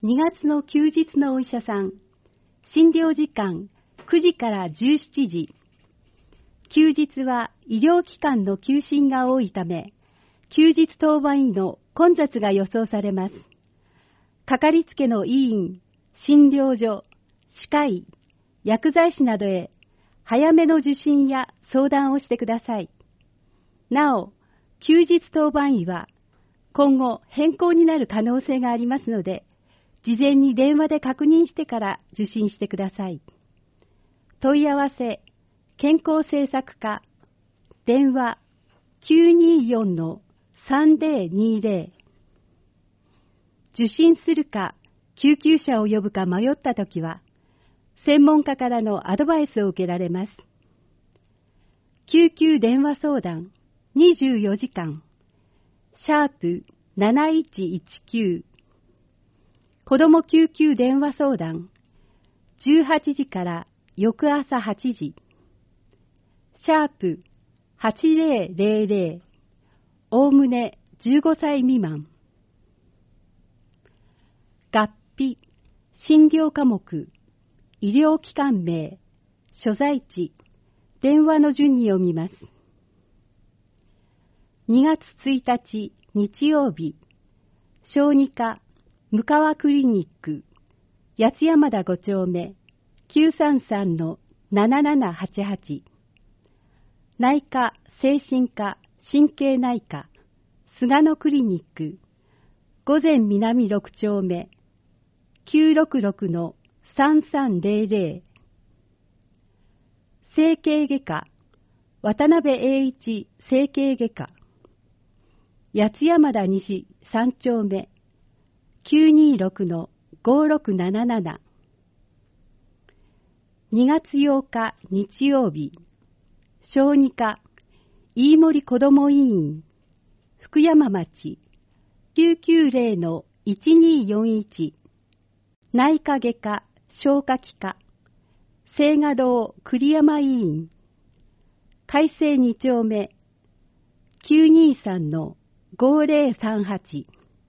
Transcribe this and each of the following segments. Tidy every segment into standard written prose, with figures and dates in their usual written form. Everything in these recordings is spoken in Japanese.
2月の休日のお医者さん、診療時間9時から17時。休日は医療機関の休診が多いため、休日当番医の混雑が予想されます。かかりつけの医院、診療所、歯科医、薬剤師などへ早めの受診や相談をしてください。なお、休日当番医は今後変更になる可能性がありますので、事前に電話で確認してから受診してください。問い合わせ、健康政策課、電話 924-3020。受診するか救急車を呼ぶか迷ったときは、専門家からのアドバイスを受けられます。救急電話相談24時間、#7119。子ども救急電話相談18時から翌朝8時、#8000。おおむね15歳未満。合併、診療科目、医療機関名、所在地、電話の順に読みます。2月1日日曜日、小児科、向川クリニック、八ツ山田5丁目、933-7788。内科、精神科、神経内科、菅野クリニック、午前南6丁目、966-3300。整形外科、渡辺栄一整形外科、八ツ山田西3丁目、926-5677。2月8日日曜日、小児科、飯森子ども医院、福山町、990-1241。内科外科、消化器科、青賀堂栗山医院、海星2丁目、923-5038。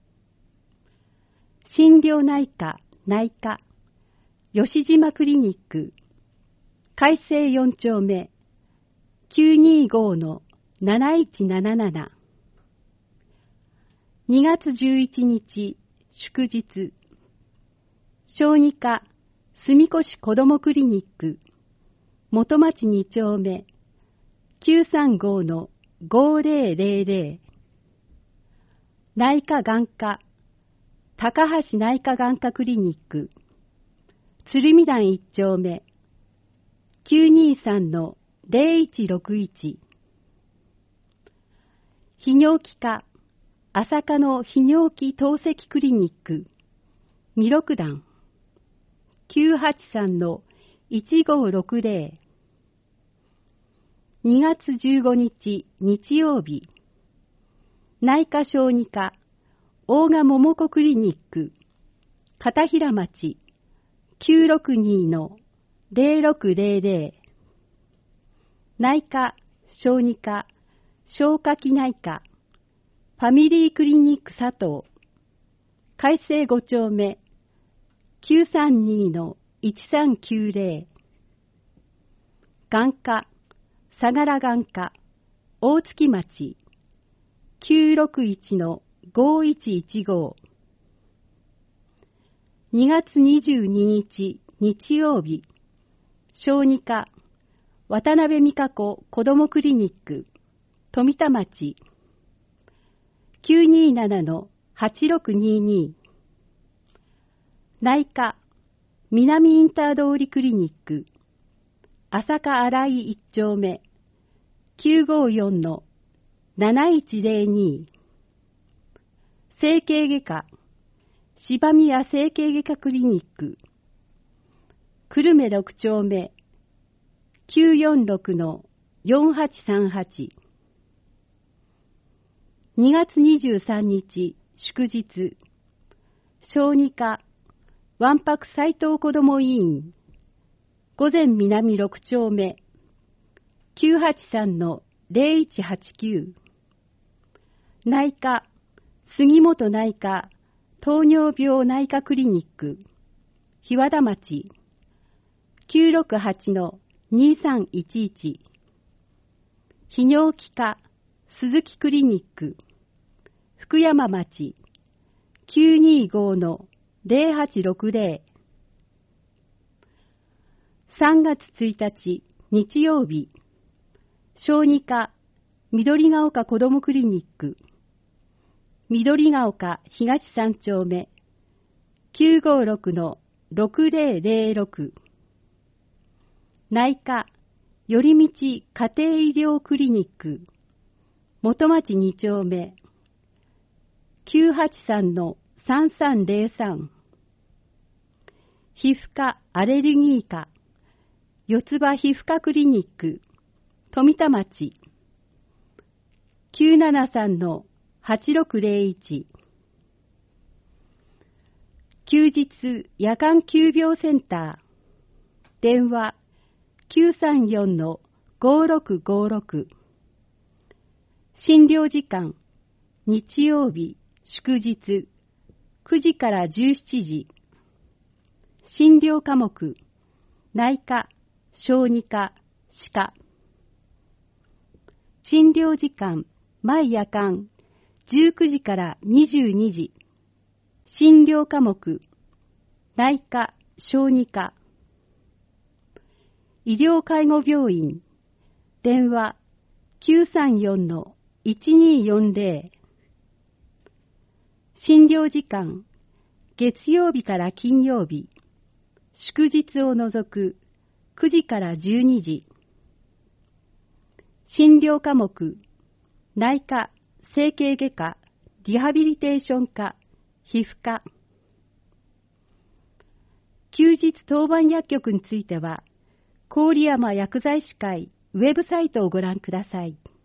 心療内科、内科、吉島クリニック、海星4丁目、925-7177。2月11日、祝日、小児科、住越こどもクリニック、元町2丁目、935-5000。内科眼科、高橋内科眼科クリニック、鶴見団1丁目、923-0161。泌尿器科、朝霞の泌尿器透析クリニック、弥勒団、983-1560。2月15日日曜日、内科小児科、大賀桃子クリニック、片平町、962-0600。内科、小児科、消化器内科、ファミリークリニック佐藤、海星5丁目、932-1390。眼科、相良眼科、大月町、961-5115。2月22日日曜日、小児科、渡辺美香子子どもクリニック、富田町、927-8622。内科、南インター通りクリニック、朝霞新井1丁目、954-7102。整形外科、芝宮整形外科クリニック、久留米6丁目、946-4838。2月23日祝日、小児科、わんぱく斎藤こども医院、午前南6丁目、983-0189。内科、杉本内科、 糖尿病内科クリニック、日和田町、968-2311、泌尿器科、鈴木クリニック、福山町、925-0860、3月1日日曜日、小児科、緑が丘子どもクリニック、緑が丘東3丁目、956-6006、内科、寄り道家庭医療クリニック、元町2丁目、983-3303、皮膚科アレルギー科、四つ葉皮膚科クリニック、富田町、973-8601、休日夜間急病センター、電話934-5656、診療時間、日曜日、祝日、9時から17時、診療科目、内科、小児科、歯科。診療時間、毎夜間、19時から22時。診療科目、内科、小児科。医療介護病院、電話934-1240。診療時間、月曜日から金曜日、祝日を除く9時から12時。診療科目、内科、整形外科、リハビリテーション科、皮膚科。休日当番薬局については、郡山薬剤師会ウェブサイトをご覧ください。